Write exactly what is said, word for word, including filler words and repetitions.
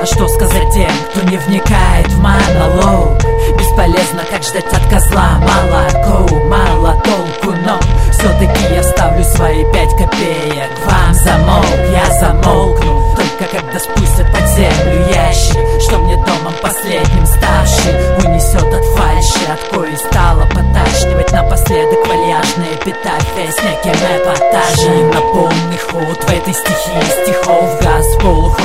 А что сказать тем, кто не вникает в монолог? Бесполезно, как ждать от козла молоко. Мало толку, но все-таки я ставлю свои пять копеек. Вам замолк, я замолкну только когда спустят под землю ящик, что мне домом последним ставший унесет от фальши, от коей стало поташнивать напоследок вальяжная эпитафия с неким эпатажем. На полный ход в этой стихии стихов газ в полуход